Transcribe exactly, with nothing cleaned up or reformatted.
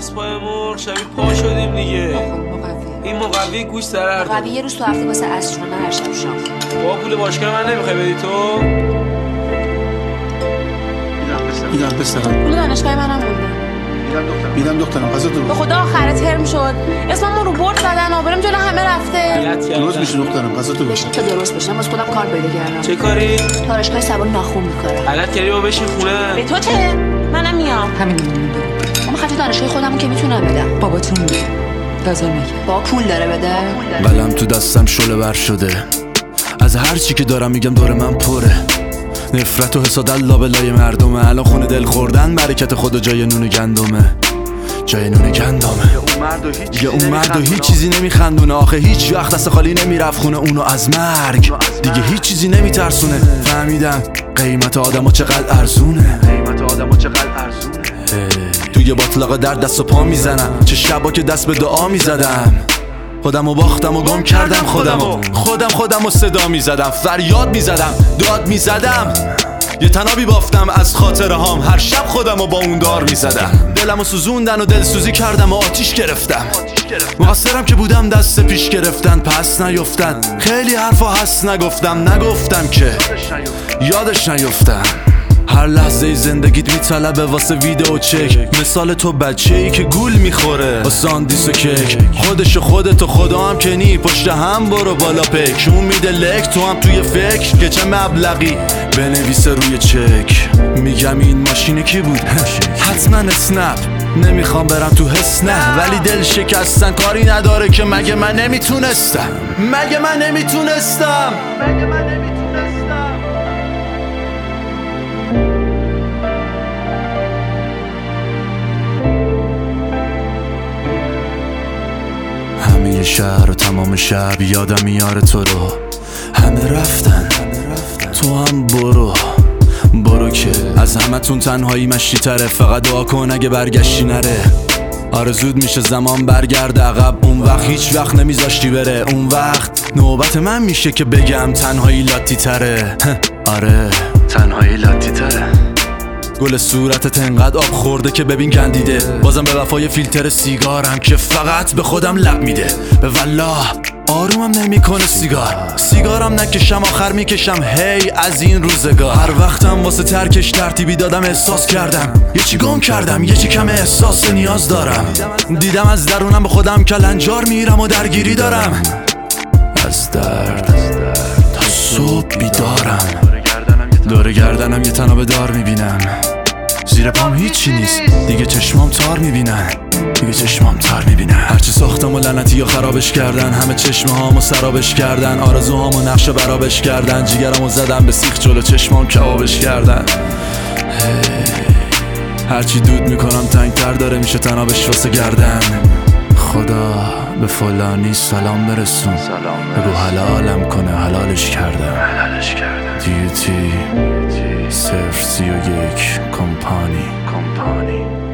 از پای مرغ شبیه پا شدیم دیگه. این مقوی گوش ضرر مقوی یه روز تو هفته واسه عصرونه هر شب شام. با پول باشگاه من نمیخوای بدی تو؟ میدم پسرم. پول دانشگاه منم مونده. میدم دخترم غذا درست. به خدا آخر ترم شد. اسممون رو برد زدن، آبرم جلو همه رفته. درست میشه دخترم غذا تو بشه. تا درست بشه. من واسه خودم کار پیدا کردم. چه کاری؟ دانشگاه سوال ناخون می‌کاره. غلط کردی با بشین خونه. به تو چه؟ منم میام. همین میمونه. اما خرج دانشگاه خودمو که میتونم بدم. باباتون میگه. لازم میگه. با پول داره بده. قلم تو دستم شعله ور شده. از هر چی که دارم میگم دور من پره. نفرت و حسادت لابلای مردمه. الان خونه دل خوردن برکت خدا جای نون گندمه. جای نون گندمه. یه اون مرد و هیچ چیزی نمیخندونه. آخه هیچ وقت دست خالی نمیرفت خونه اونو از مرگ. دیگه هیچ چیزی نمیترسونه. فهمیدم قیمت آدمو چقدر ارزونه. قیمت آدمو چقدر ارزونه. توی باطلاقه در دست و پا میزنم. چه شبا که دست به دعا میزدم. خودمو باختم و گم کردم خودمو. خودم خودمو صدا میزدم. فریاد میزدم. داد میزدم. یه تنابی بافتم از خاطره هام. هر شب خودمو با اون دار میزدم. دلمو سوزوندن و دلسوزی کردم و آتیش گرفتم. مقصرم که بودم دست پیش گرفتن پس نیفتن. خیلی حرفا هست نگفتم. نگفتم که یادش نیفتم. هر لحظه زندگیت میطلبه واسه ویدیو چک. مثال تو بچه ای که گول میخوره واسه آندیس و کیک. خودشو خودت و خدا هم که نی. پشت هم برو بالا پک. اون میده لک تو هم توی فکر که چه مبلغی بنویسه روی چک. میگم این ماشین کی بود؟ حتما اسنپ. نمیخوام برم تو حس نه. ولی دل شکستن کاری نداره که مگه من نمیتونستم. مگه من نمیتونستم. مگه من نمیتونستم. همه شهر و تمام شب یادم میاره تو رو. همه رفتن تو هم برو. برو که از همه تون تنهایی مشتی تره. فقط دعا کن اگه برگشتی نره. آره زود میشه زمان برگرد عقب. اون وقت هیچ وقت نمیذاشتی بره. اون وقت نوبت من میشه که بگم تنهایی لاتی تره. آره تنهایی لاتی تره. گل صورتت انقدر آب خورده که ببین گندیده. بازم به وفای فیلتر سیگارم که فقط به خودم لب میده. به والله آرومم نمیکنه سیگار. سیگارم نکشم آخر میکشم هی از این روزگار. هر وقتم واسه ترکش ترتیبی دادم احساس کردم یه چی گم کردم. یه چی کم احساس نیاز دارم. دیدم از درونم به خودم کلنجار میرم و درگیری دارم. از درد تا صبح بیدارم. دور گردنم یه تنابه دار میبینم. زیر پام هیچی نیست دیگه. چشمام تار میبینن. دیگه چشمام تار میبینن. هرچی ساختم و لعنتی یا خرابش کردن. همه چشمه هامو سرابش کردن. آرزوهامو نقشه برابش کردن. جیگرامو زدم به سیخ جلو چشمام کبابش کردن. هرچی دود میکنم تنگتر داره میشه تنابش واسه گردن. خدا به فلانی سلام برسون. بگو حلالم کنه حلالش کردم. حلالش کردم. دیوتی صفر سی و یک کمپانی کمپانی